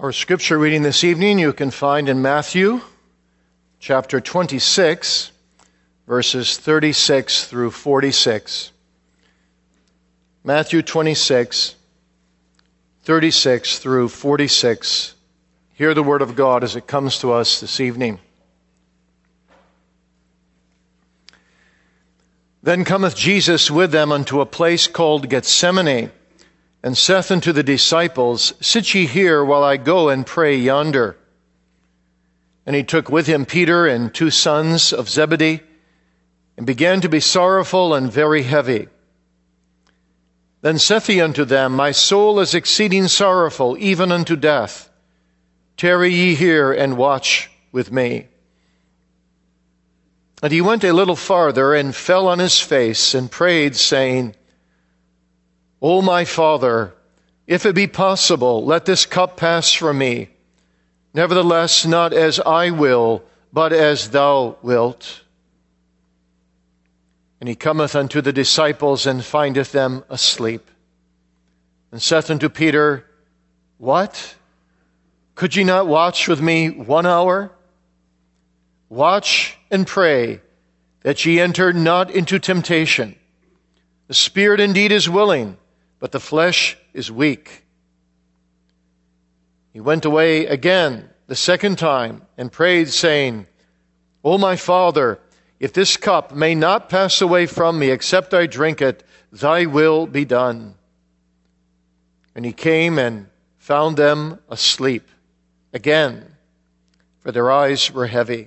Our scripture reading this evening you can find in Matthew chapter 26, verses 36 through 46. Matthew 26, 36 through 46. Hear the word of God as it comes to us this evening. Then cometh Jesus with them unto a place called Gethsemane, and saith unto the disciples, Sit ye here while I go and pray yonder. And he took with him Peter and 2 sons of Zebedee, and began to be sorrowful and very heavy. Then saith he unto them, My soul is exceeding sorrowful, even unto death. Tarry ye here and watch with me. And he went a little farther and fell on his face and prayed, saying, O my Father, if it be possible, let this cup pass from me. Nevertheless, not as I will, but as thou wilt. And he cometh unto the disciples and findeth them asleep. And saith unto Peter, What? Could ye not watch with me 1 hour? Watch and pray, that ye enter not into temptation. The spirit indeed is willing, but the flesh is weak. He went away again the second time and prayed, saying, O my Father, if this cup may not pass away from me, except I drink it, thy will be done. And he came and found them asleep again, for their eyes were heavy.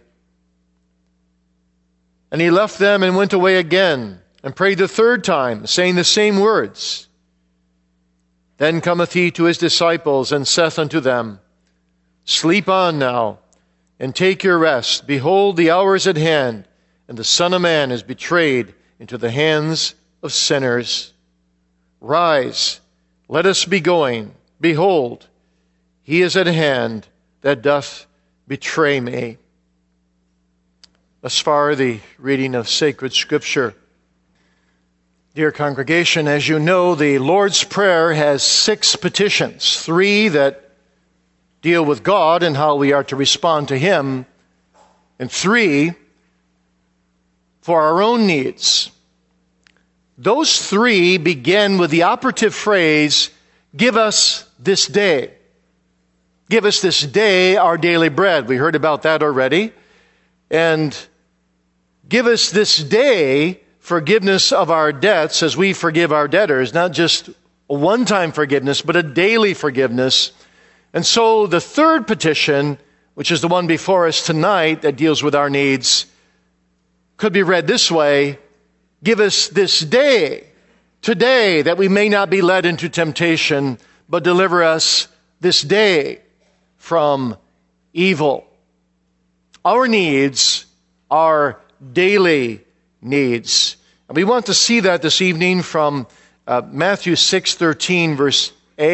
And he left them and went away again, and prayed the third time, saying the same words. Then cometh he to his disciples, and saith unto them, Sleep on now, and take your rest. Behold, the hour is at hand, and the Son of Man is betrayed into the hands of sinners. Rise, let us be going. Behold, he is at hand that doth betray me. Thus far, the reading of sacred Scripture. Dear congregation, as you know, the Lord's Prayer has 6 petitions, 3 that deal with God and how we are to respond to Him, and 3 for our own needs. Those 3 begin with the operative phrase, Give us this day. Give us this day our daily bread. We heard about that already. And give us this day forgiveness of our debts as we forgive our debtors, not just a one-time forgiveness, but a daily forgiveness. And so the third petition, which is the one before us tonight that deals with our needs, could be read this way: Give us this day, today, that we may not be led into temptation, but deliver us this day from evil. Our needs are daily needs. And we want to see that this evening from Matthew 6:13, verse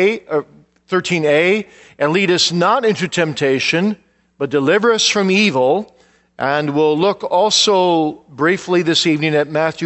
13a, and lead us not into temptation, but deliver us from evil. And we'll look also briefly this evening at Matthew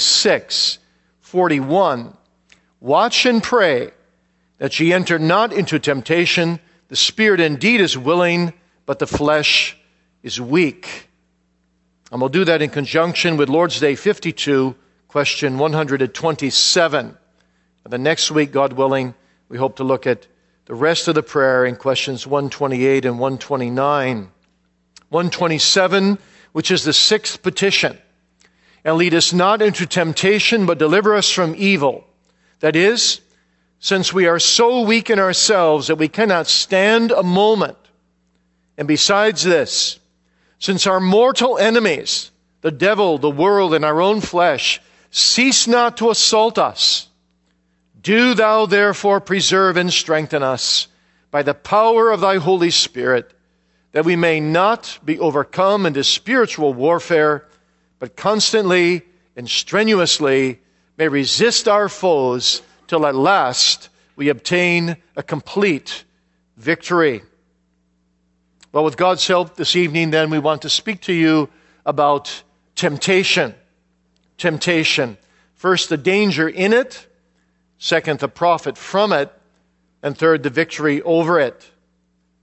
26:41. Watch and pray that ye enter not into temptation. The spirit indeed is willing, but the flesh is weak. And we'll do that in conjunction with Lord's Day 52, question 127. And the next week, God willing, we hope to look at the rest of the prayer in questions 128 and 129. 127, which is the 6th petition. And lead us not into temptation, but deliver us from evil. That is, since we are so weak in ourselves that we cannot stand a moment. And besides this, since our mortal enemies, the devil, the world, and our own flesh, cease not to assault us, do thou therefore preserve and strengthen us by the power of thy Holy Spirit, that we may not be overcome in this spiritual warfare, but constantly and strenuously may resist our foes till at last we obtain a complete victory. Well, with God's help this evening, then, we want to speak to you about temptation. Temptation. First, the danger in it. Second, the profit from it. And third, the victory over it.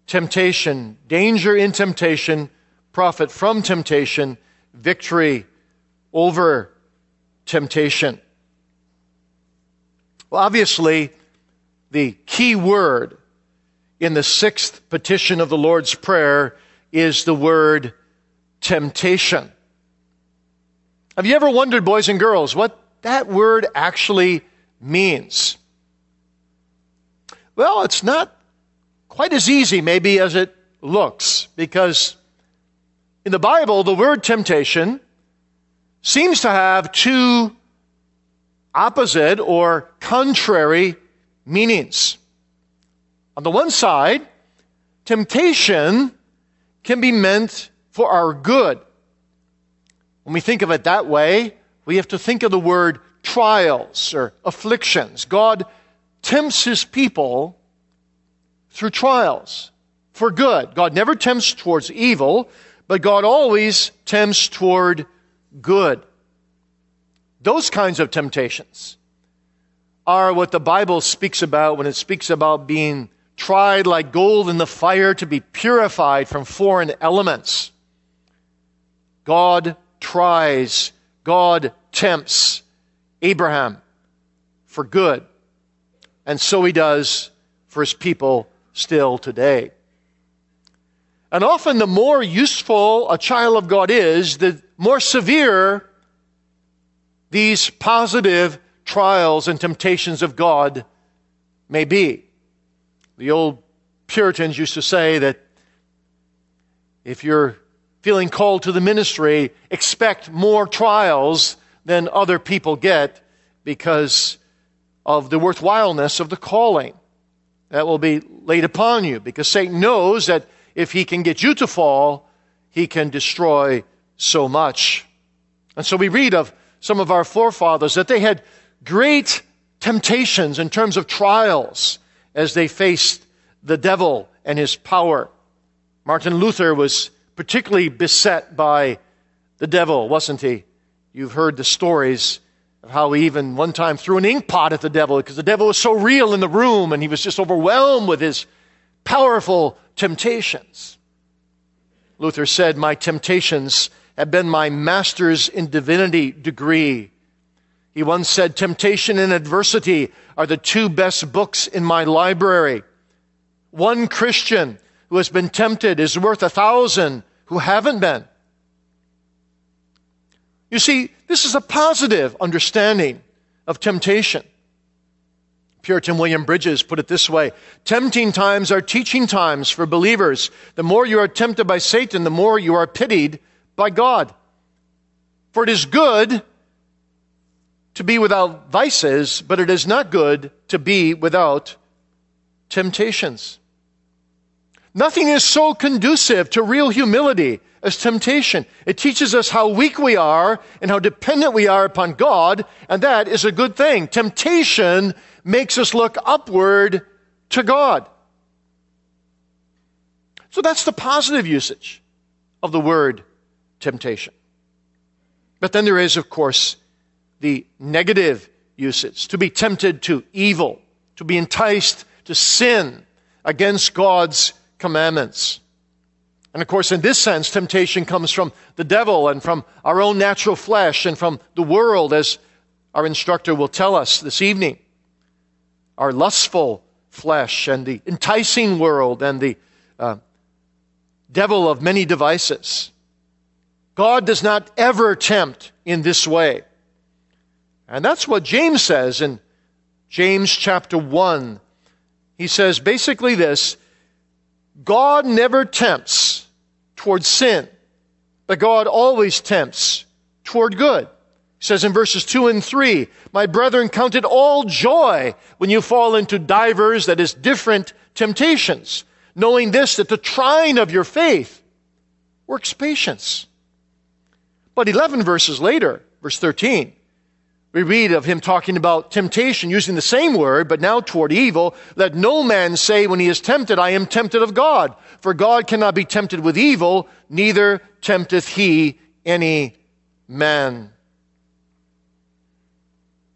temptation, danger in temptation, profit from temptation, victory over temptation. Well, obviously, the key word in the sixth petition of the Lord's Prayer is the word temptation. Have you ever wondered, boys and girls, what that word actually means? Well, it's not quite as easy maybe as it looks, because in the Bible, the word temptation seems to have two opposite or contrary meanings. On the one side, temptation can be meant for our good. When we think of it that way, we have to think of the word trials or afflictions. God tempts His people through trials for good. God never tempts towards evil, but God always tempts toward good. Those kinds of temptations are what the Bible speaks about when it speaks about being tried like gold in the fire to be purified from foreign elements. God tries, God tempts Abraham for good. And so He does for His people still today. And often the more useful a child of God is, the more severe these positive trials and temptations of God may be. The old Puritans used to say that if you're feeling called to the ministry, expect more trials than other people get because of the worthwhileness of the calling that will be laid upon you. Because Satan knows that if he can get you to fall, he can destroy so much. And so we read of some of our forefathers that they had great temptations in terms of trials as they faced the devil and his power. Martin Luther was particularly beset by the devil, wasn't he? You've heard the stories of how he even one time threw an ink pot at the devil because the devil was so real in the room and he was just overwhelmed with his powerful temptations. Luther said, "My temptations have been my master's in divinity degree." He once said, "Temptation and adversity are the two best books in my library. One Christian who has been tempted is worth 1,000 who haven't been." You see, this is a positive understanding of temptation. Puritan William Bridges put it this way: tempting times are teaching times for believers. The more you are tempted by Satan, the more you are pitied by God. For it is good to be without vices, but it is not good to be without temptations. Nothing is so conducive to real humility as temptation. It teaches us how weak we are and how dependent we are upon God, and that is a good thing. Temptation makes us look upward to God. So that's the positive usage of the word temptation. But then there is, of course, the negative usage: to be tempted to evil, to be enticed to sin against God's commandments. And of course, in this sense, temptation comes from the devil and from our own natural flesh and from the world, as our instructor will tell us this evening. Our lustful flesh and the enticing world and the devil of many devices. God does not ever tempt in this way. And that's what James says in James chapter 1. He says basically this: God never tempts toward sin, but God always tempts toward good. He says in verses 2 and 3, "My brethren, count it all joy when you fall into divers," that is, different temptations, "knowing this, that the trying of your faith works patience." But 11 verses later, verse 13, we read of him talking about temptation, using the same word, but now toward evil. "Let no man say when he is tempted, I am tempted of God. For God cannot be tempted with evil, neither tempteth he any man."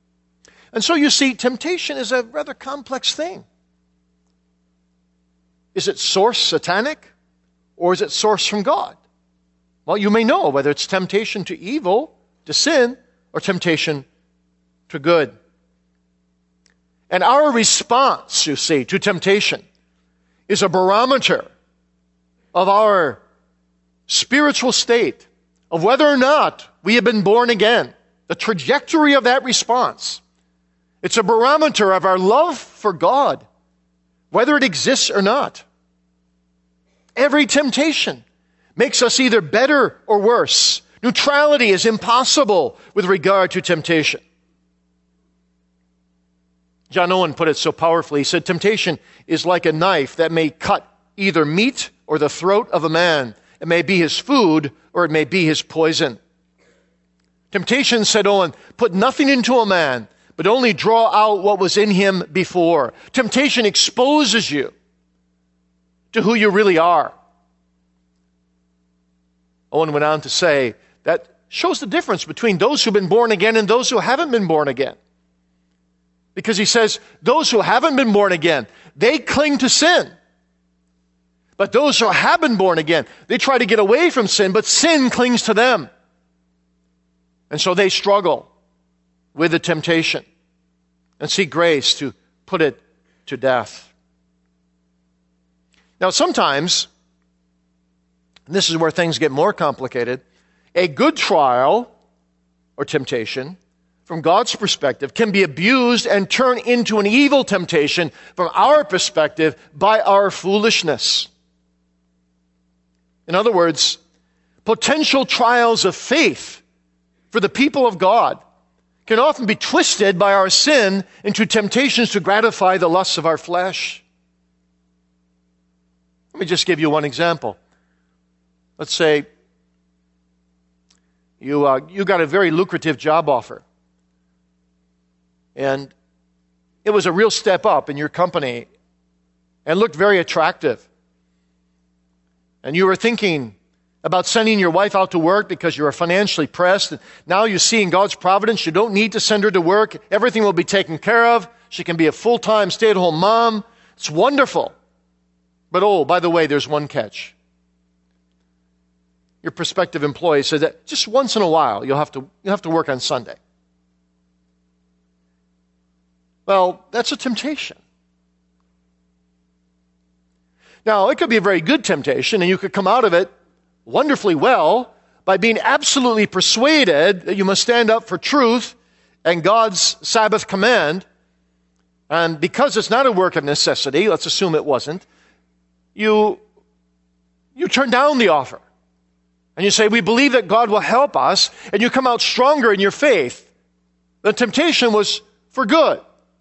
And so you see, temptation is a rather complex thing. Is it source satanic or is it source from God? Well, you may know whether it's temptation to evil, to sin, or temptation to good. And our response, you see, to temptation is a barometer of our spiritual state, of whether or not we have been born again. The trajectory of that response. It's a barometer of our love for God, whether it exists or not. Every temptation makes us either better or worse. Neutrality is impossible with regard to temptation. John Owen put it so powerfully. He said, temptation is like a knife that may cut either meat or the throat of a man. It may be his food or it may be his poison. Temptation, said Owen, put nothing into a man, but only draw out what was in him before. Temptation exposes you to who you really are. Owen went on to say that shows the difference between those who've been born again and those who haven't been born again. Because he says, those who haven't been born again, they cling to sin. But those who have been born again, they try to get away from sin, but sin clings to them. And so they struggle with the temptation and seek grace to put it to death. Now sometimes, and this is where things get more complicated, a good trial or temptation from God's perspective can be abused and turned into an evil temptation from our perspective by our foolishness. In other words, potential trials of faith for the people of God can often be twisted by our sin into temptations to gratify the lusts of our flesh. Let me just give you one example. Let's say you got a very lucrative job offer. And it was a real step up in your company and looked very attractive. And you were thinking about sending your wife out to work because you are financially pressed. And now you see in God's providence, you don't need to send her to work. Everything will be taken care of. She can be a full-time stay-at-home mom. It's wonderful. But oh, by the way, there's one catch. Your prospective employee said that just once in a while you'll have to work on Sunday. Well, that's a temptation. Now, it could be a very good temptation, and you could come out of it wonderfully well by being absolutely persuaded that you must stand up for truth and God's Sabbath command. And because it's not a work of necessity, let's assume it wasn't, you turn down the offer. And you say, we believe that God will help us, and you come out stronger in your faith. The temptation was for good.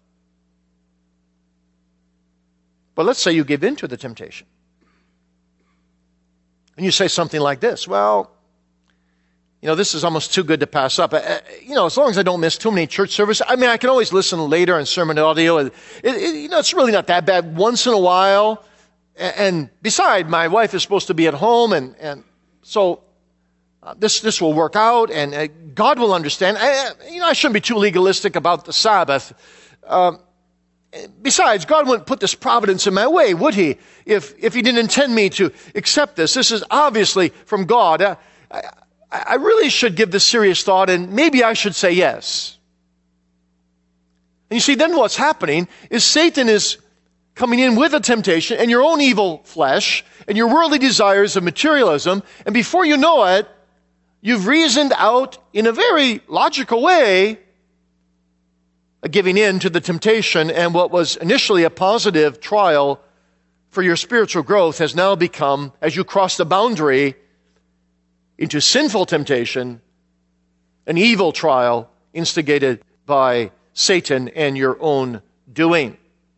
But let's say you give in to the temptation. And you say something like this, well, this is almost too good to pass up. As long as I don't miss too many church services, I can always listen later on sermon audio. It's really not that bad once in a while. And besides, my wife is supposed to be at home, and so this will work out, and God will understand. I shouldn't be too legalistic about the Sabbath. Besides, God wouldn't put this providence in my way, would he? If he didn't intend me to accept this. This is obviously from God. I really should give this serious thought, and maybe I should say yes. And you see, then what's happening is Satan is coming in with a temptation and your own evil flesh and your worldly desires of materialism, and before you know it, you've reasoned out in a very logical way giving in to the temptation, and what was initially a positive trial for your spiritual growth has now become, as you cross the boundary into sinful temptation, an evil trial instigated by Satan and your own doing.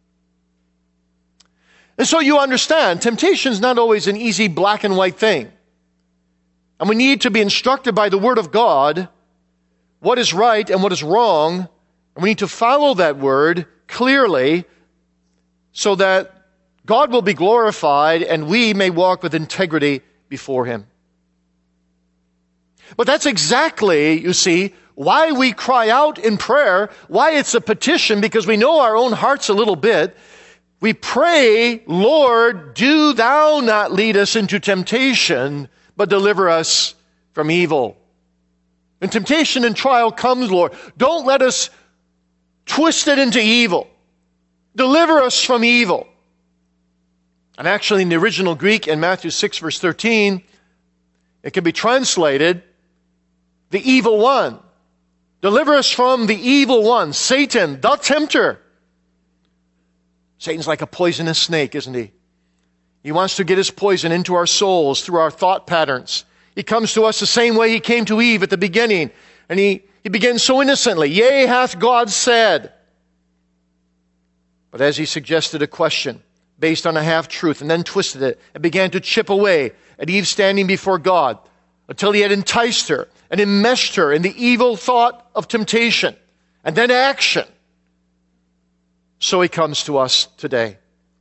And so you understand, temptation is not always an easy black and white thing. And we need to be instructed by the Word of God what is right and what is wrong. And we need to follow that word clearly so that God will be glorified and we may walk with integrity before Him. But that's exactly, you see, why we cry out in prayer, why it's a petition, because we know our own hearts a little bit. we pray, Lord, do thou not lead us into temptation, but deliver us from evil. When temptation and trial comes, Lord, don't let us twist it into evil. Deliver us from evil. And actually, in the original Greek, in Matthew 6, verse 13, it can be translated, the evil one. Deliver us from the evil one, Satan, the tempter. Satan's like a poisonous snake, isn't he? He wants to get his poison into our souls through our thought patterns. He comes to us the same way he came to Eve at the beginning. And he begins so innocently, yea, hath God said. But as he suggested a question based on a half-truth and then twisted it and began to chip away at Eve standing before God until he had enticed her and enmeshed her in the evil thought of temptation and then action. So he comes to us today.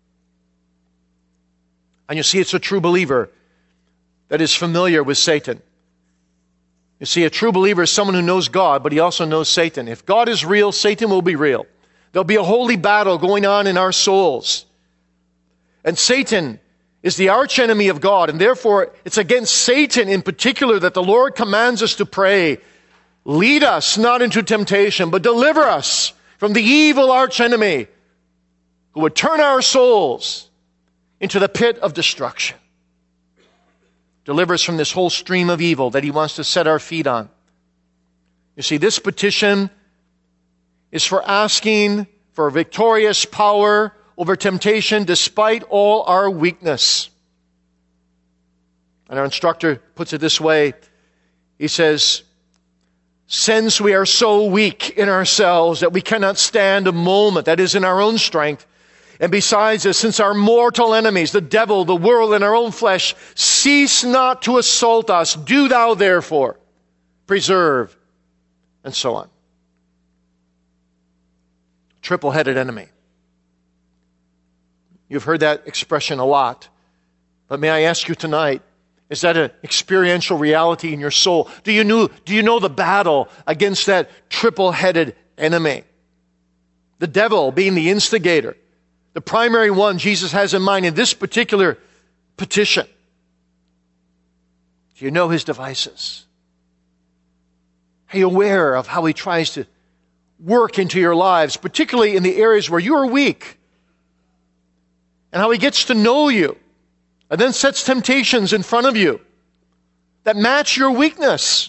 And you see, it's a true believer that is familiar with Satan. You see, a true believer is someone who knows God, but he also knows Satan. If God is real, Satan will be real. There'll be a holy battle going on in our souls. And Satan is the archenemy of God, and therefore it's against Satan in particular that the Lord commands us to pray, lead us not into temptation, but deliver us from the evil archenemy who would turn our souls into the pit of destruction. Deliver us from this whole stream of evil that he wants to set our feet on. You see, this petition is for asking for victorious power over temptation despite all our weakness. And our instructor puts it this way. He says, since we are so weak in ourselves that we cannot stand a moment, that is in our own strength, and besides this, since our mortal enemies, the devil, the world, and our own flesh, cease not to assault us, do thou therefore preserve, and so on. Triple-headed enemy. You've heard that expression a lot. But may I ask you tonight, is that an experiential reality in your soul? Do you know the battle against that triple-headed enemy? The devil being the instigator. The primary one Jesus has in mind in this particular petition. Do you know his devices? Are you aware of how he tries to work into your lives, particularly in the areas where you are weak? And how he gets to know you and then sets temptations in front of you that match your weakness.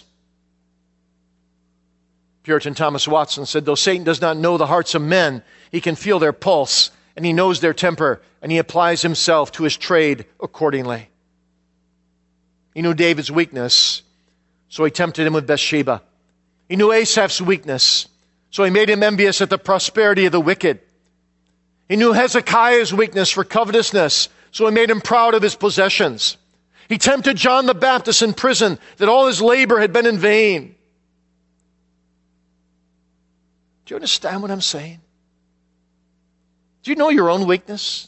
Puritan Thomas Watson said, though Satan does not know the hearts of men, he can feel their pulse, and he knows their temper, and he applies himself to his trade accordingly. He knew David's weakness, so he tempted him with Bathsheba. He knew Asaph's weakness, so he made him envious at the prosperity of the wicked. He knew Hezekiah's weakness for covetousness, so he made him proud of his possessions. He tempted John the Baptist in prison that all his labor had been in vain. Do you understand what I'm saying? Do you know your own weakness?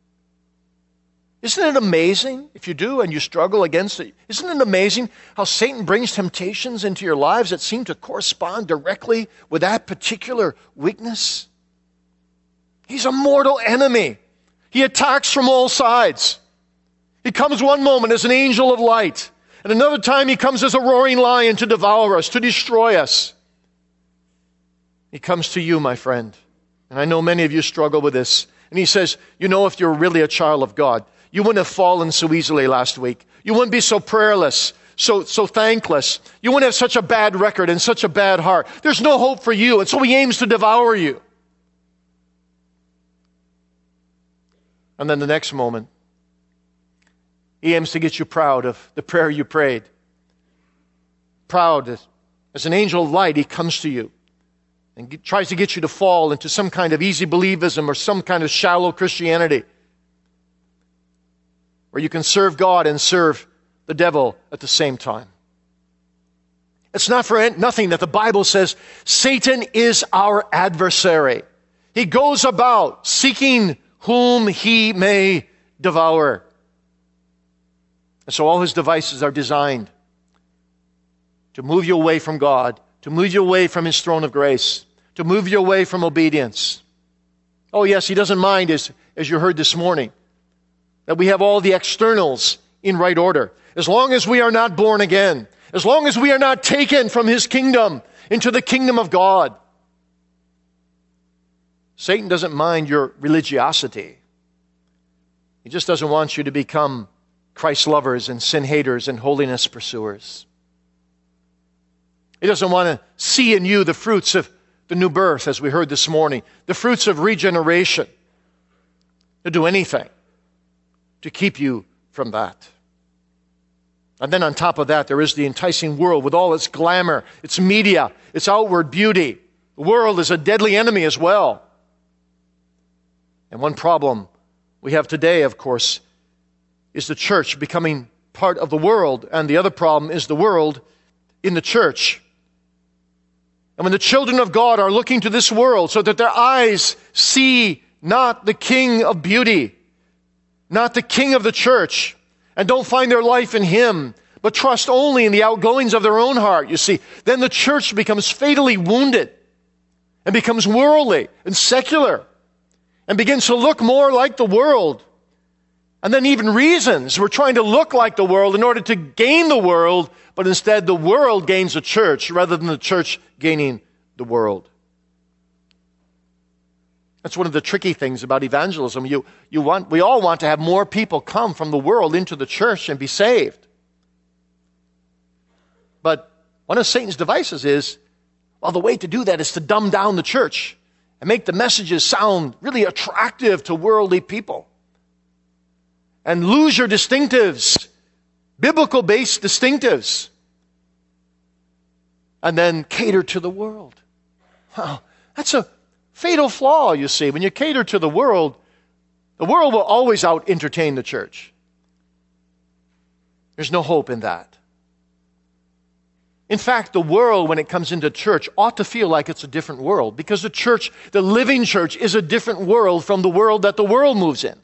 Isn't it amazing if you do and you struggle against it? Isn't it amazing how Satan brings temptations into your lives that seem to correspond directly with that particular weakness? He's a mortal enemy. He attacks from all sides. He comes one moment as an angel of light, and another time he comes as a roaring lion to devour us, to destroy us. He comes to you, my friend. And I know many of you struggle with this. And he says, you know, if you're really a child of God, you wouldn't have fallen so easily last week. You wouldn't be so prayerless, so thankless. You wouldn't have such a bad record and such a bad heart. There's no hope for you. And so he aims to devour you. And then the next moment, he aims to get you proud of the prayer you prayed. Proud as an angel of light, he comes to you and tries to get you to fall into some kind of easy believism or some kind of shallow Christianity where you can serve God and serve the devil at the same time. It's not for nothing that the Bible says Satan is our adversary. He goes about seeking whom he may devour. And so all his devices are designed to move you away from God, to move you away from his throne of grace, to move you away from obedience. Oh yes, he doesn't mind as you heard this morning, that we have all the externals in right order. As long as we are not born again, as long as we are not taken from his kingdom into the kingdom of God, Satan doesn't mind your religiosity. He just doesn't want you to become Christ lovers and sin haters and holiness pursuers. He doesn't want to see in you the fruits of the new birth, as we heard this morning, the fruits of regeneration. To do anything to keep you from that. And then on top of that, there is the enticing world with all its glamour, its media, its outward beauty. The world is a deadly enemy as well. And one problem we have today, of course, is the church becoming part of the world. And the other problem is the world in the church. And when the children of God are looking to this world so that their eyes see not the King of beauty, not the King of the church, and don't find their life in him, but trust only in the outgoings of their own heart, you see, then the church becomes fatally wounded and becomes worldly and secular and begins to look more like the world. And then even reasons we're trying to look like the world in order to gain the world, but instead the world gains the church rather than the church gaining the world. That's one of the tricky things about evangelism. We all want to have more people come from the world into the church and be saved. But one of Satan's devices is, well, the way to do that is to dumb down the church and make the messages sound really attractive to worldly people. And lose your distinctives, biblical-based distinctives, and then cater to the world. Wow, that's a fatal flaw, you see. When you cater to the world will always out-entertain the church. There's no hope in that. In fact, the world, when it comes into church, ought to feel like it's a different world, because the church, the living church, is a different world from the world that the world moves in.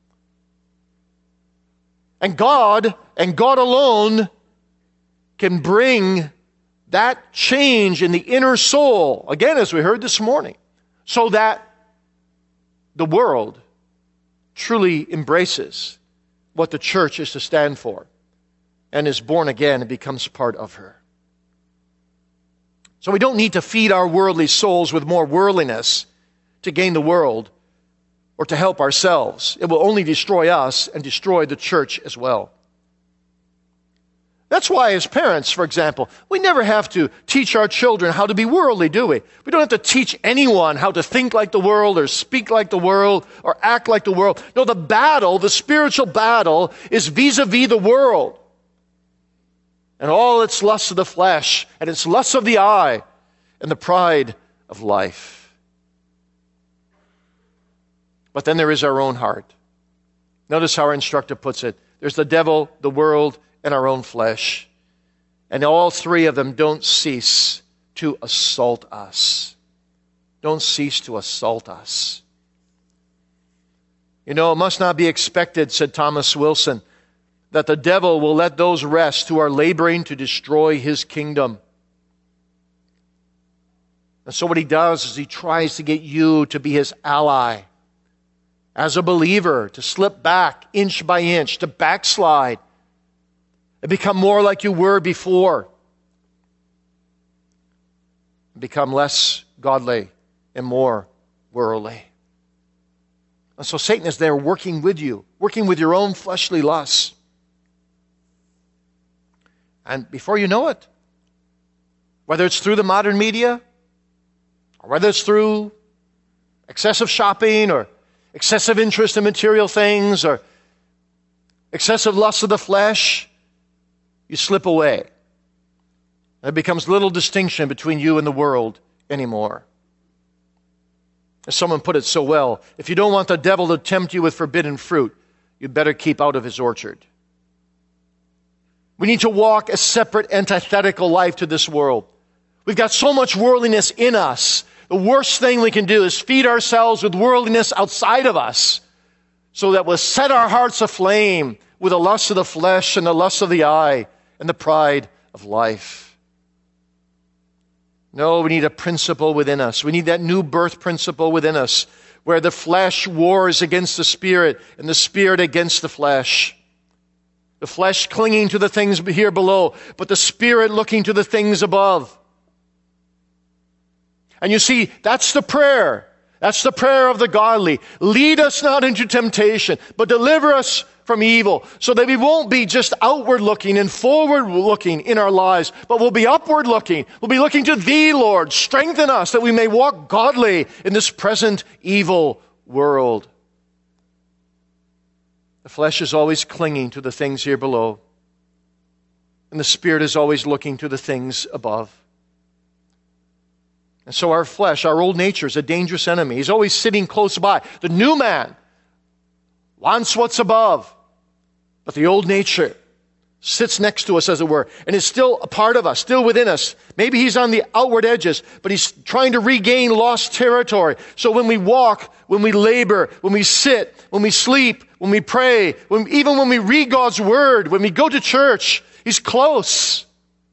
And God alone can bring that change in the inner soul, again, as we heard this morning, so that the world truly embraces what the church is to stand for and is born again and becomes part of her. So we don't need to feed our worldly souls with more worldliness to gain the world or to help ourselves. It will only destroy us and destroy the church as well. That's why as parents, for example, we never have to teach our children how to be worldly, do we? We don't have to teach anyone how to think like the world or speak like the world or act like the world. No, the spiritual battle is vis-a-vis the world and all its lusts of the flesh and its lusts of the eye and the pride of life. But then there is our own heart. Notice how our instructor puts it. There's the devil, the world, and our own flesh. And all three of them don't cease to assault us. Don't cease to assault us. You know, it must not be expected, said Thomas Wilson, that the devil will let those rest who are laboring to destroy his kingdom. And so what he does is he tries to get you to be his ally. As a believer, to slip back inch by inch, to backslide, and become more like you were before. Become less godly and more worldly. And so Satan is there working with you, working with your own fleshly lusts. And before you know it, whether it's through the modern media, or whether it's through excessive shopping, or excessive interest in material things, or excessive lust of the flesh, you slip away. There becomes little distinction between you and the world anymore. As someone put it so well, if you don't want the devil to tempt you with forbidden fruit, you'd better keep out of his orchard. We need to walk a separate, antithetical life to this world. We've got so much worldliness in us. The worst thing we can do is feed ourselves with worldliness outside of us so that we'll set our hearts aflame with the lust of the flesh and the lust of the eye and the pride of life. No, we need a principle within us. We need that new birth principle within us where the flesh wars against the Spirit and the Spirit against the flesh. The flesh clinging to the things here below, but the Spirit looking to the things above. And you see, that's the prayer. That's the prayer of the godly. Lead us not into temptation, but deliver us from evil, so that we won't be just outward looking and forward looking in our lives, but we'll be upward looking. We'll be looking to Thee, Lord. Strengthen us that we may walk godly in this present evil world. The flesh is always clinging to the things here below, and the Spirit is always looking to the things above. And so our flesh, our old nature, is a dangerous enemy. He's always sitting close by. The new man wants what's above, but the old nature sits next to us, as it were, and is still a part of us, still within us. Maybe he's on the outward edges, but he's trying to regain lost territory. So when we walk, when we labor, when we sit, when we sleep, when we pray, even when we read God's Word, when we go to church, he's close.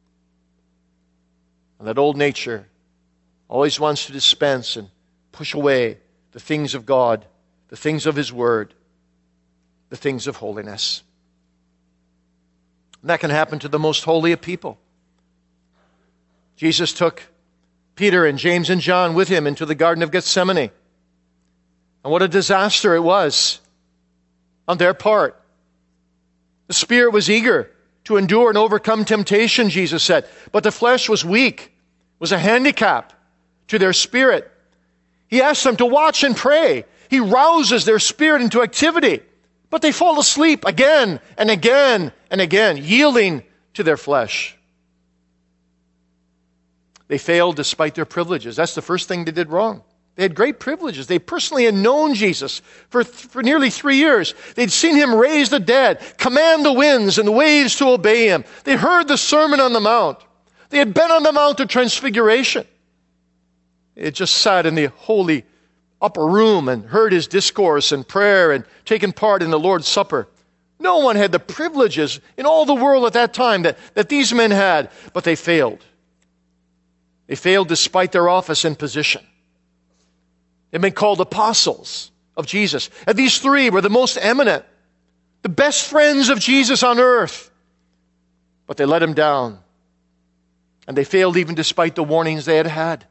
And that old nature always wants to dispense and push away the things of God, the things of His Word, the things of holiness. And that can happen to the most holy of people. Jesus took Peter and James and John with Him into the Garden of Gethsemane. And what a disaster it was on their part. The Spirit was eager to endure and overcome temptation, Jesus said, but the flesh was weak, was a handicap to their spirit. He asked them to watch and pray. He rouses their spirit into activity. But they fall asleep again and again and again, yielding to their flesh. They failed despite their privileges. That's the first thing they did wrong. They had great privileges. They personally had known Jesus for nearly 3 years. They'd seen Him raise the dead, command the winds and the waves to obey Him. They heard the Sermon on the Mount. They had been on the Mount of Transfiguration. They had just sat in the holy upper room and heard His discourse and prayer and taken part in the Lord's Supper. No one had the privileges in all the world at that time that these men had, but they failed. They failed despite their office and position. They've been called apostles of Jesus. And these three were the most eminent, the best friends of Jesus on earth. But they let Him down. And they failed even despite the warnings they had had.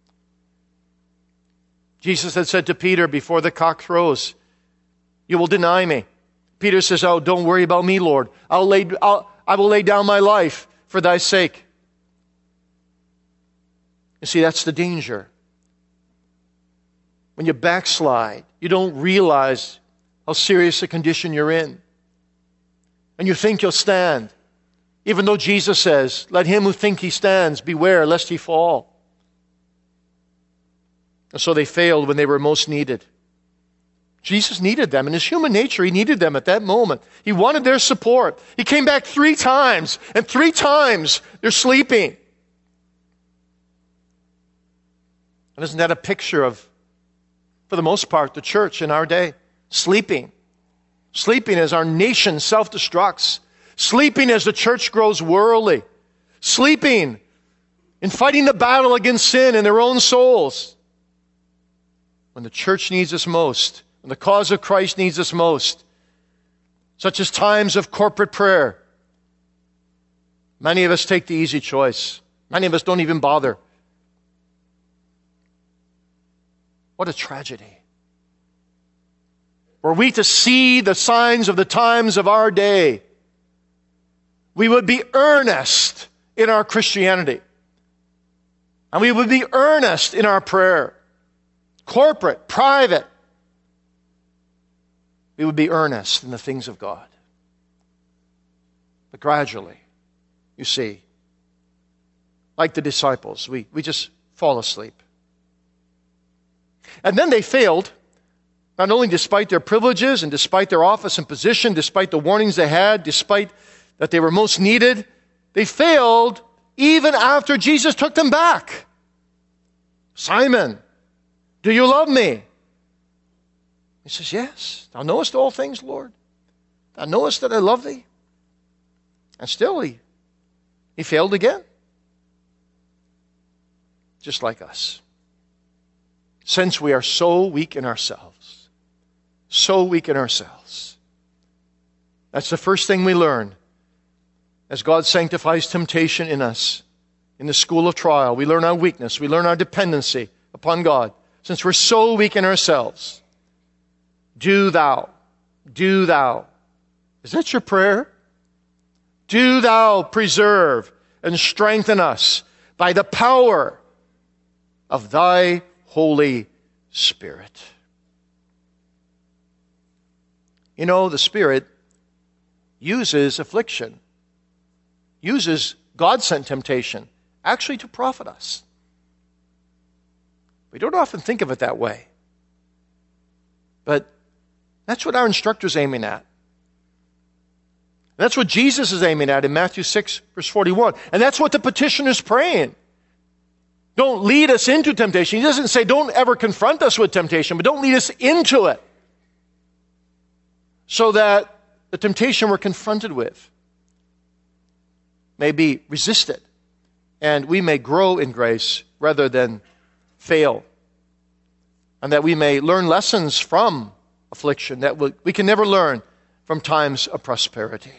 Jesus had said to Peter before the cock crows, "You will deny me." Peter says, "Oh, don't worry about me, Lord. I will lay down my life for Thy sake." You see, that's the danger. When you backslide, you don't realize how serious a condition you're in. And you think you'll stand. Even though Jesus says, "Let him who think he stands beware lest he fall." And so they failed when they were most needed. Jesus needed them. In His human nature, He needed them at that moment. He wanted their support. He came back 3 times, and 3 times they're sleeping. And isn't that a picture of, for the most part, the church in our day? Sleeping. Sleeping as our nation self-destructs. Sleeping as the church grows worldly. Sleeping in fighting the battle against sin in their own souls. When the church needs us most, when the cause of Christ needs us most, such as times of corporate prayer, many of us take the easy choice. Many of us don't even bother. What a tragedy. Were we to see the signs of the times of our day, we would be earnest in our Christianity. And we would be earnest in our prayer. Corporate, private. We would be earnest in the things of God. But gradually, you see, like the disciples, we just fall asleep. And then they failed, not only despite their privileges and despite their office and position, despite the warnings they had, despite that they were most needed, they failed even after Jesus took them back. "Simon, do you love me?" He says, "Yes. Thou knowest all things, Lord. Thou knowest that I love thee." And still he failed again. Just like us. since we are so weak in ourselves. So weak in ourselves. That's the first thing we learn. As God sanctifies temptation in us, in the school of trial, we learn our weakness. We learn our dependency upon God. Since we're so weak in ourselves, do thou. Is that your prayer? Do thou preserve and strengthen us by the power of thy Holy Spirit. You know, the Spirit uses affliction, uses God-sent temptation, actually to profit us. We don't often think of it that way. But that's what our instructor's aiming at. That's what Jesus is aiming at in Matthew 6, verse 41. And that's what the petitioner's praying. Don't lead us into temptation. He doesn't say don't ever confront us with temptation, but don't lead us into it. So that the temptation we're confronted with may be resisted. And we may grow in grace rather than fail. And that we may learn lessons from affliction that we can never learn from times of prosperity.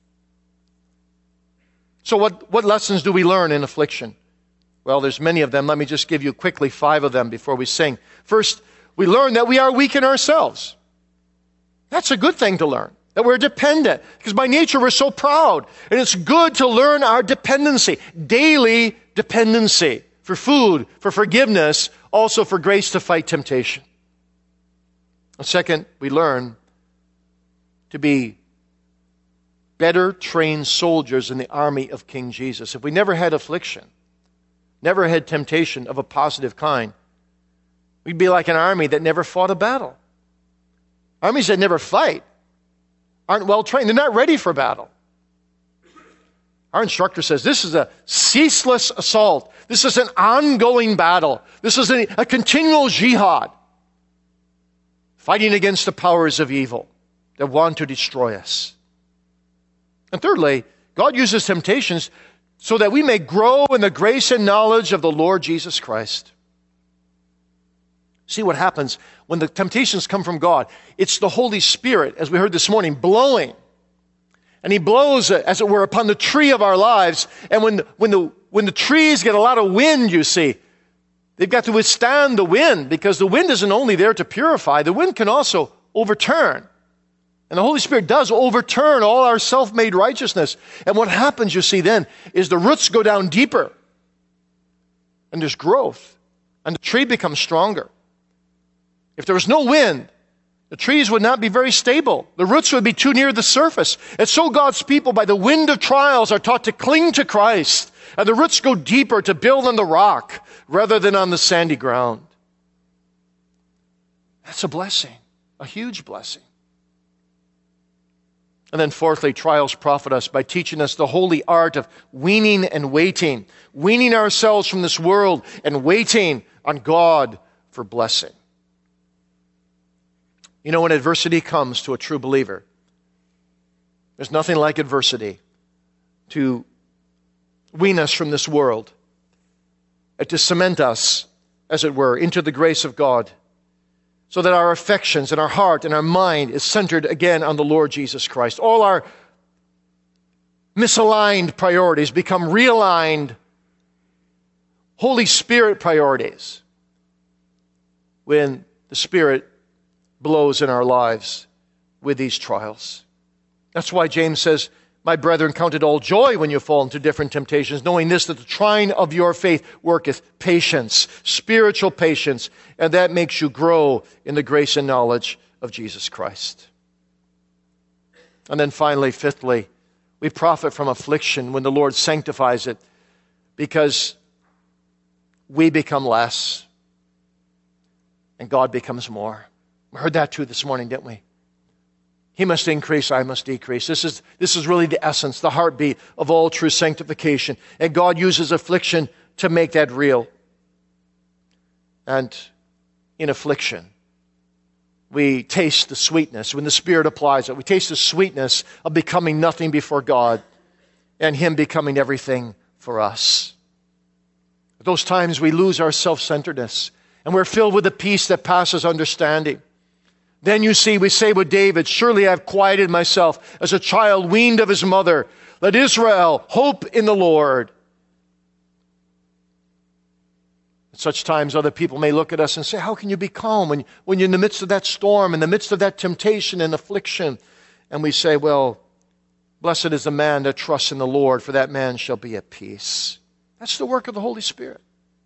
So what lessons do we learn in affliction? Well, there's many of them. Let me just give you quickly 5 of them before we sing. First, we learn that we are weak in ourselves. That's a good thing to learn. That we're dependent. Because by nature we're so proud. And it's good to learn our dependency. Daily dependency. For food, for forgiveness, also for grace to fight temptation. And second, we learn to be better trained soldiers in the army of King Jesus. If we never had affliction, never had temptation of a positive kind, we'd be like an army that never fought a battle. Armies that never fight aren't well trained. They're not ready for battle. Our instructor says this is a ceaseless assault. This is an ongoing battle. This is a continual jihad. Fighting against the powers of evil that want to destroy us. And thirdly, God uses temptations so that we may grow in the grace and knowledge of the Lord Jesus Christ. See what happens when the temptations come from God. It's the Holy Spirit, as we heard this morning, blowing. And He blows, as it were, upon the tree of our lives. And when the trees get a lot of wind, you see, they've got to withstand the wind, because the wind isn't only there to purify, the wind can also overturn. And the Holy Spirit does overturn all our self-made righteousness. And what happens, you see, then, is the roots go down deeper. And there's growth. And the tree becomes stronger. If there was no wind, the trees would not be very stable. The roots would be too near the surface. And so God's people, by the wind of trials, are taught to cling to Christ. And the roots go deeper to build on the rock rather than on the sandy ground. That's a blessing, a huge blessing. And then fourthly, trials profit us by teaching us the holy art of weaning and waiting. Weaning ourselves from this world and waiting on God for blessing. You know, when adversity comes to a true believer, there's nothing like adversity to wean us from this world and to cement us, as it were, into the grace of God, so that our affections and our heart and our mind is centered again on the Lord Jesus Christ. All our misaligned priorities become realigned Holy Spirit priorities when the Spirit blows in our lives with these trials. That's why James says, "My brethren, count it all joy when you fall into different temptations, knowing this, that the trying of your faith worketh patience," spiritual patience, and that makes you grow in the grace and knowledge of Jesus Christ. And then finally, fifthly, we profit from affliction when the Lord sanctifies it, because we become less and God becomes more. We heard that too this morning, didn't we? He must increase, I must decrease. This is really the essence, the heartbeat of all true sanctification. And God uses affliction to make that real. And in affliction, we taste the sweetness. When the Spirit applies it, we taste the sweetness of becoming nothing before God and Him becoming everything for us. At those times we lose our self-centeredness and we're filled with the peace that passes understanding. Then you see, we say with David, surely I have quieted myself as a child weaned of his mother. Let Israel hope in the Lord. At such times, other people may look at us and say, how can you be calm when you're in the midst of that storm, in the midst of that temptation and affliction? And we say, well, blessed is the man that trusts in the Lord, for that man shall be at peace. That's the work of the Holy Spirit.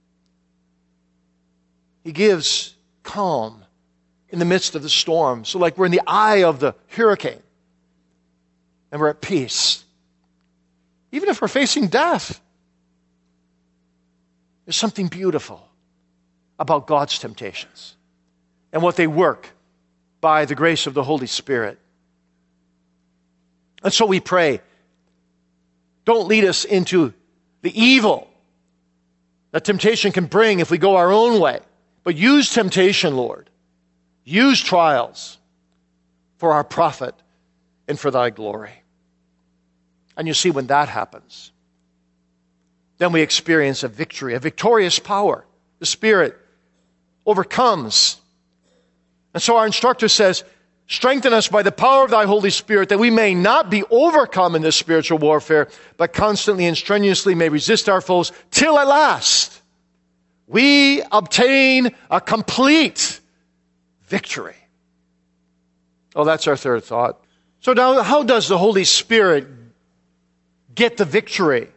He gives calm in the midst of the storm. So like we're in the eye of the hurricane and we're at peace. Even if we're facing death, there's something beautiful about God's temptations and what they work by the grace of the Holy Spirit. And so we pray, don't lead us into the evil that temptation can bring if we go our own way. But use temptation, Lord. Use trials for our profit and for thy glory. And you see, when that happens, then we experience a victory, a victorious power. The Spirit overcomes. And so our instructor says, strengthen us by the power of thy Holy Spirit, that we may not be overcome in this spiritual warfare, but constantly and strenuously may resist our foes, till at last we obtain a complete victory. Oh, that's our third thought. So now, how does the Holy Spirit get the victory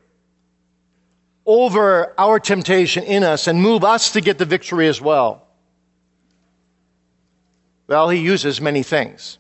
over our temptation in us and move us to get the victory as well? Well, he uses many things.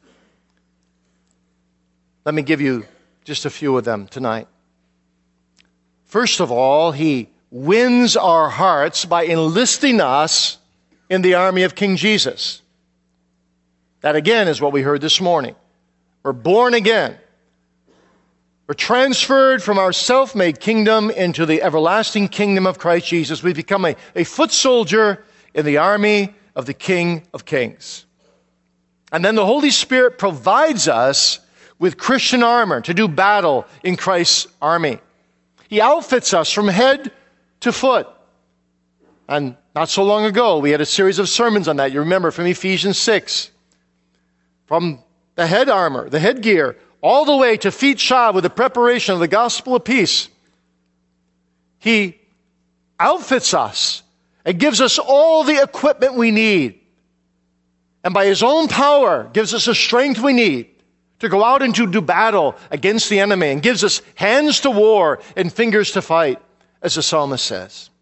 Let me give you just a few of them tonight. First of all, he wins our hearts by enlisting us in the army of King Jesus. That again is what we heard this morning. We're born again. We're transferred from our self-made kingdom into the everlasting kingdom of Christ Jesus. We become a foot soldier in the army of the King of Kings. And then the Holy Spirit provides us with Christian armor to do battle in Christ's army. He outfits us from head to foot. And not so long ago, we had a series of sermons on that. You remember from Ephesians 6. From the head armor, the headgear, all the way to feet shod with the preparation of the gospel of peace. He outfits us and gives us all the equipment we need. And by his own power, gives us the strength we need to go out and to do battle against the enemy, and gives us hands to war and fingers to fight, as the psalmist says.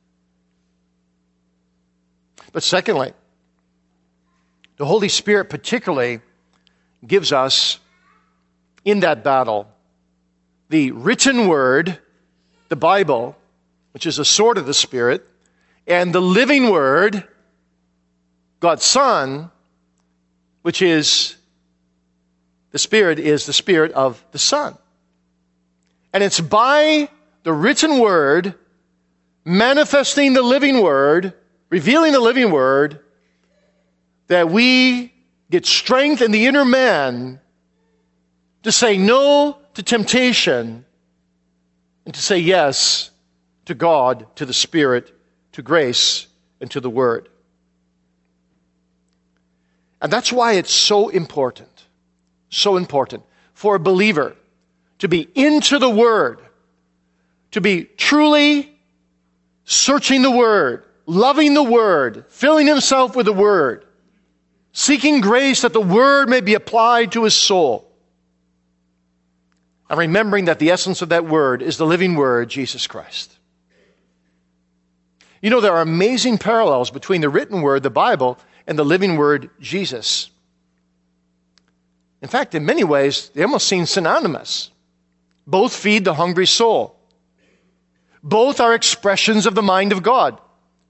But secondly, the Holy Spirit particularly gives us, in that battle, the written word, the Bible, which is a sword of the Spirit, and the living word, God's Son, which is the Spirit of the Son. And it's by the written word, manifesting the living word, revealing the living word, that we get strength in the inner man to say no to temptation and to say yes to God, to the Spirit, to grace, and to the Word. And that's why it's so important for a believer to be into the Word, to be truly searching the Word, loving the Word, filling himself with the Word, seeking grace that the Word may be applied to his soul. And remembering that the essence of that Word is the living Word, Jesus Christ. You know, there are amazing parallels between the written Word, the Bible, and the living Word, Jesus. In fact, in many ways, they almost seem synonymous. Both feed the hungry soul. Both are expressions of the mind of God.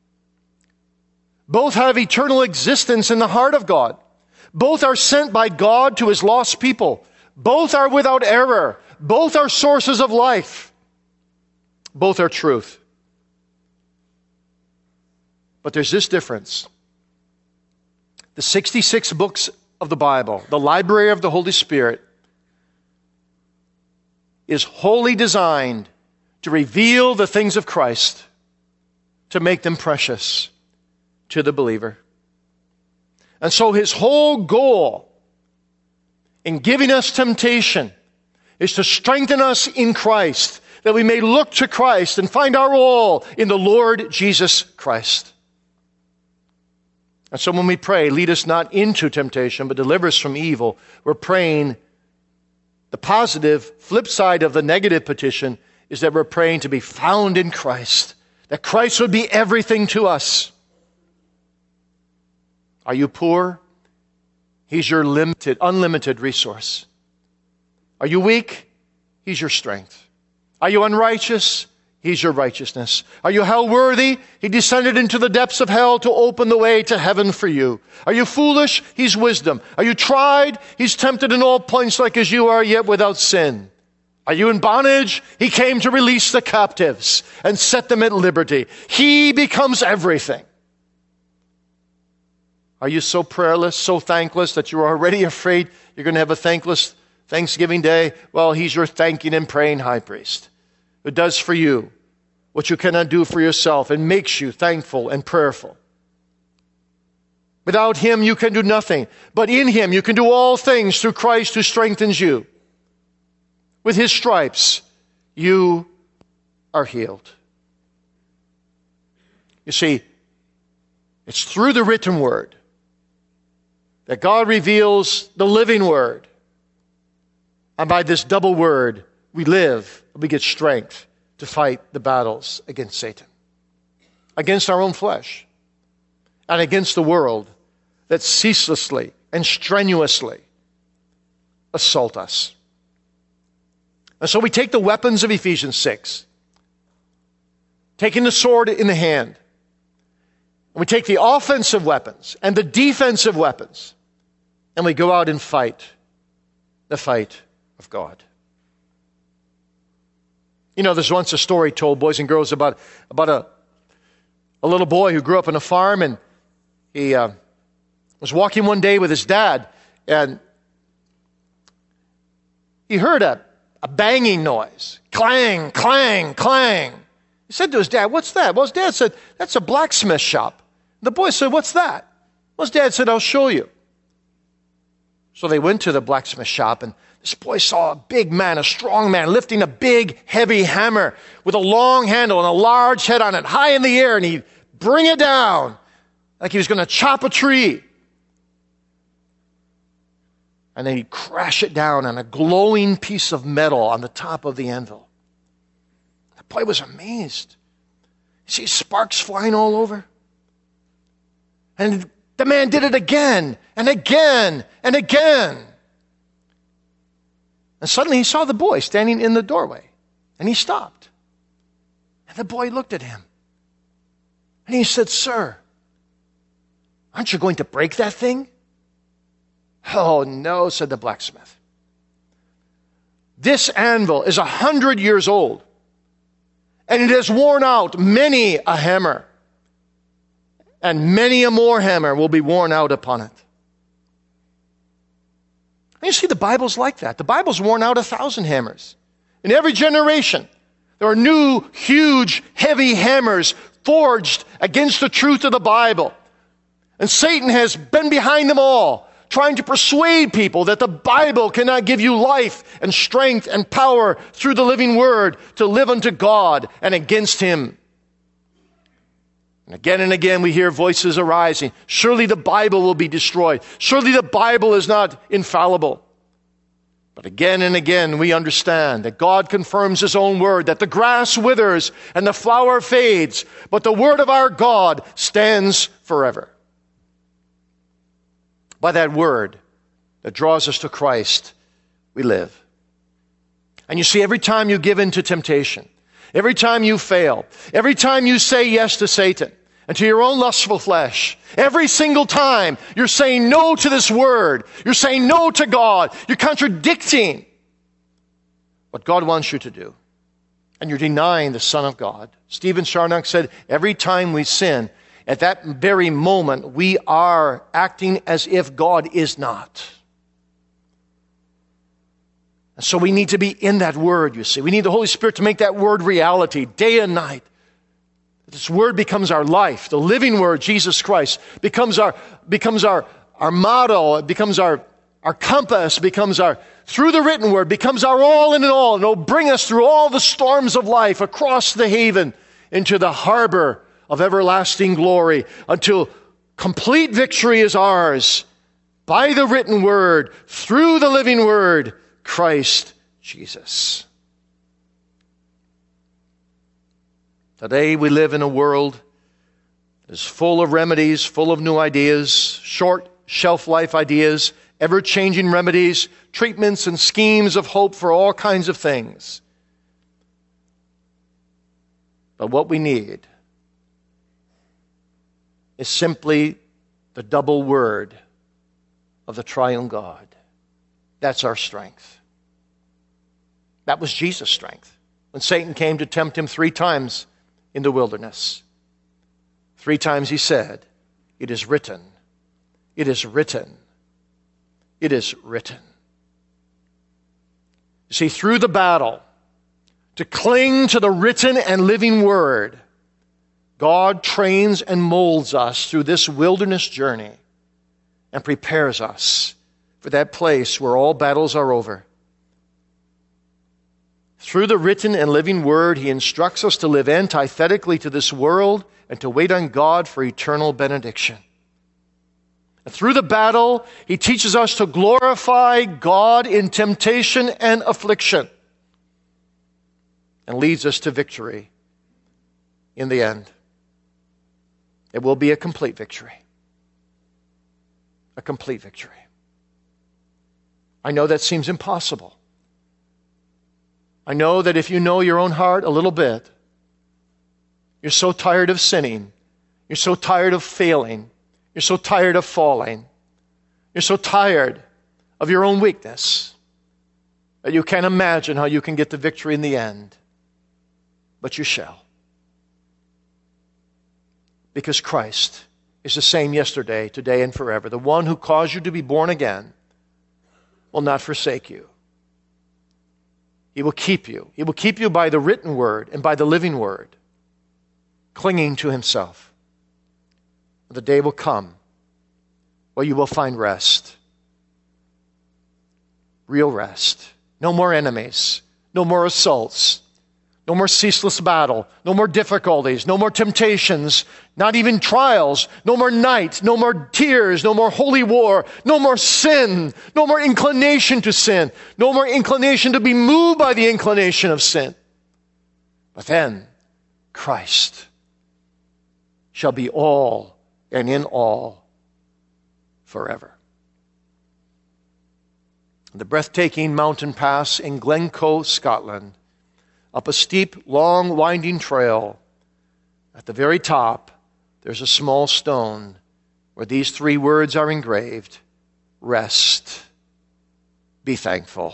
Both have eternal existence in the heart of God. Both are sent by God to his lost people. Both are without error. Both are sources of life. Both are truth. But there's this difference. The 66 books of the Bible, the library of the Holy Spirit, is wholly designed to reveal the things of Christ, to make them precious, to the believer. And so his whole goal in giving us temptation is to strengthen us in Christ, that we may look to Christ and find our all in the Lord Jesus Christ. And so when we pray, lead us not into temptation, but deliver us from evil, we're praying the positive flip side of the negative petition is that we're praying to be found in Christ, that Christ would be everything to us. Are you poor? He's your unlimited resource. Are you weak? He's your strength. Are you unrighteous? He's your righteousness. Are you hell-worthy? He descended into the depths of hell to open the way to heaven for you. Are you foolish? He's wisdom. Are you tried? He's tempted in all points like as you are, yet without sin. Are you in bondage? He came to release the captives and set them at liberty. He becomes everything. Are you so prayerless, so thankless that you're already afraid you're going to have a thankless Thanksgiving Day? Well, he's your thanking and praying high priest who does for you what you cannot do for yourself and makes you thankful and prayerful. Without him, you can do nothing. But in him, you can do all things through Christ who strengthens you. With his stripes, you are healed. You see, it's through the written word that God reveals the living word. And by this double word, we live, we get strength to fight the battles against Satan, against our own flesh, and against the world that ceaselessly and strenuously assault us. And so we take the weapons of Ephesians 6, taking the sword in the hand, and we take the offensive weapons and the defensive weapons, and we go out and fight the fight of God. You know, there's once a story told, boys and girls, about a little boy who grew up on a farm, and he was walking one day with his dad, and he heard a banging noise. Clang, clang, clang. He said to his dad, "What's that?" Well, his dad said, "That's a blacksmith shop." The boy said, "What's that?" Well, his dad said, "I'll show you." So they went to the blacksmith shop, and this boy saw a big man, a strong man, lifting a big, heavy hammer with a long handle and a large head on it, high in the air, and he'd bring it down like he was going to chop a tree. And then he'd crash it down on a glowing piece of metal on the top of the anvil. The boy was amazed. You see sparks flying all over? And the man did it again and again and again. And suddenly he saw the boy standing in the doorway. And he stopped. And the boy looked at him. And he said, "Sir, aren't you going to break that thing?" "Oh, no," said the blacksmith. "This anvil is 100 years old. And it has worn out many a hammer. And many a more hammer will be worn out upon it." And you see, the Bible's like that. The Bible's worn out 1,000 hammers. In every generation, there are new, huge, heavy hammers forged against the truth of the Bible. And Satan has been behind them all, trying to persuade people that the Bible cannot give you life and strength and power through the living word to live unto God and against him. And again we hear voices arising. Surely the Bible will be destroyed. Surely the Bible is not infallible. But again and again we understand that God confirms his own word, that the grass withers and the flower fades, but the word of our God stands forever. By that word that draws us to Christ, we live. And you see, every time you give in to temptation, every time you fail, every time you say yes to Satan and to your own lustful flesh, every single time you're saying no to this word, you're saying no to God, you're contradicting what God wants you to do, and you're denying the Son of God. Stephen Charnock said, every time we sin, at that very moment, we are acting as if God is not. And so we need to be in that word, you see. We need the Holy Spirit to make that word reality day and night. This Word becomes our life. The living Word, Jesus Christ, becomes our model. It becomes our compass, through the written Word, becomes our all in all. And it'll bring us through all the storms of life, across the haven, into the harbor of everlasting glory, until complete victory is ours by the written Word, through the living Word, Christ Jesus. Today we live in a world that is full of remedies, full of new ideas, short shelf life ideas, ever-changing remedies, treatments and schemes of hope for all kinds of things. But what we need is simply the double word of the triune God. That's our strength. That was Jesus' strength. When Satan came to tempt him 3 times in the wilderness, 3 times he said, "It is written, it is written, it is written." You see, through the battle, to cling to the written and living Word, God trains and molds us through this wilderness journey and prepares us for that place where all battles are over. Through the written and living Word, He instructs us to live antithetically to this world and to wait on God for eternal benediction. And through the battle, He teaches us to glorify God in temptation and affliction, and leads us to victory in the end. It will be a complete victory. A complete victory. I know that seems impossible. I know that if you know your own heart a little bit, you're so tired of sinning, you're so tired of failing, you're so tired of falling, you're so tired of your own weakness that you can't imagine how you can get the victory in the end. But you shall. Because Christ is the same yesterday, today, and forever. The one who caused you to be born again will not forsake you. He will keep you. He will keep you by the written Word and by the living Word, clinging to Himself. The day will come where you will find rest. Real rest. No more enemies. No more assaults. No more ceaseless battle. No more difficulties. No more temptations. Not even trials. No more night. No more tears. No more holy war. No more sin. No more inclination to sin. No more inclination to be moved by the inclination of sin. But then Christ shall be all and in all forever. The breathtaking mountain pass in Glencoe, Scotland, up a steep, long, winding trail. At the very top, there's a small stone where these 3 words are engraved: rest, be thankful.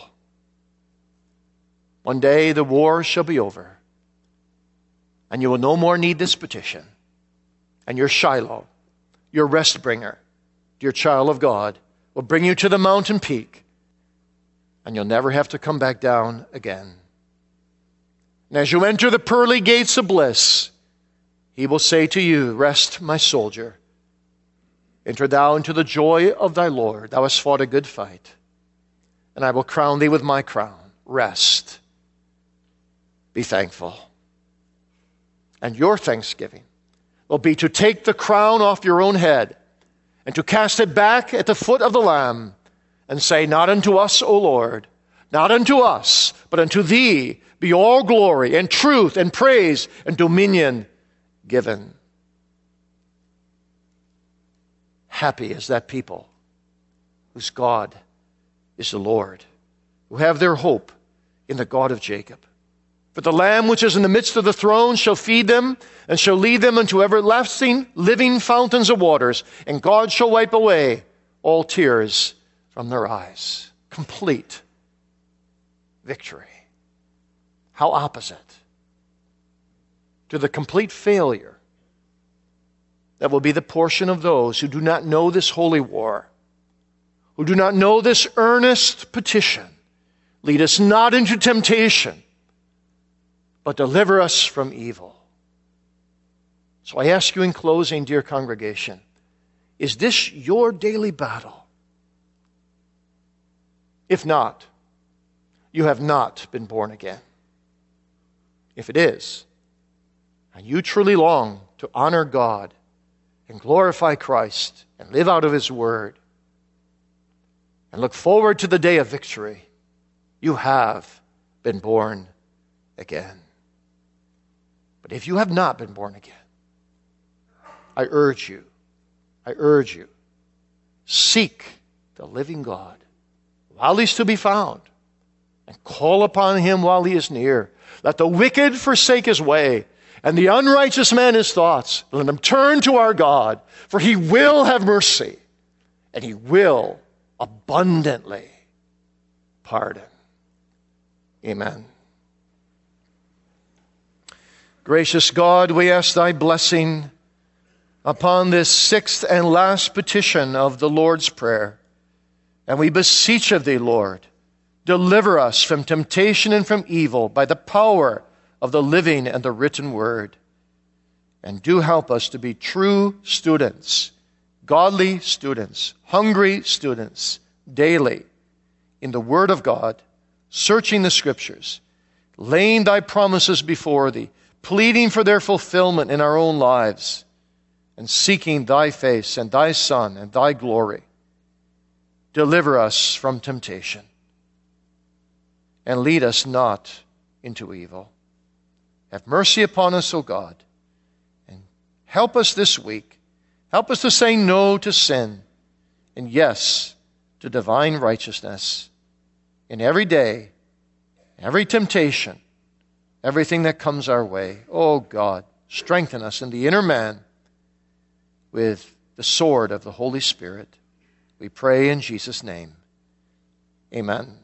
One day the war shall be over, and you will no more need this petition. And your Shiloh, your rest bringer, dear child of God, will bring you to the mountain peak, and you'll never have to come back down again. And as you enter the pearly gates of bliss, He will say to you, "Rest, my soldier. Enter thou into the joy of thy Lord. Thou hast fought a good fight, and I will crown thee with my crown. Rest. Be thankful." And your thanksgiving will be to take the crown off your own head and to cast it back at the foot of the Lamb and say, "Not unto us, O Lord, not unto us, but unto Thee be all glory and truth and praise and dominion given." Happy is that people whose God is the Lord, who have their hope in the God of Jacob. For the Lamb which is in the midst of the throne shall feed them and shall lead them into everlasting living fountains of waters, and God shall wipe away all tears from their eyes. Complete victory. How opposite to the complete failure that will be the portion of those who do not know this holy war, who do not know this earnest petition: "Lead us not into temptation, but deliver us from evil." So I ask you in closing, dear congregation, is this your daily battle? If not, you have not been born again. If it is, and you truly long to honor God and glorify Christ and live out of His Word and look forward to the day of victory, you have been born again. But if you have not been born again, I urge you, seek the living God while He's to be found, and call upon Him while He is near. Let the wicked forsake his way, and the unrighteous man his thoughts. Let him turn to our God, for He will have mercy, and He will abundantly pardon. Amen. Gracious God, we ask Thy blessing upon this sixth and last petition of the Lord's Prayer. And we beseech of Thee, Lord, deliver us from temptation and from evil by the power of the living and the written Word. And do help us to be true students, godly students, hungry students, daily in the Word of God, searching the Scriptures, laying Thy promises before Thee, pleading for their fulfillment in our own lives, and seeking Thy face and Thy Son and Thy glory. Deliver us from temptation, and lead us not into evil. Have mercy upon us, O God, and help us this week. Help us to say no to sin, and yes to divine righteousness in every day, every temptation, everything that comes our way. Oh God, strengthen us in the inner man with the sword of the Holy Spirit. We pray in Jesus' name. Amen.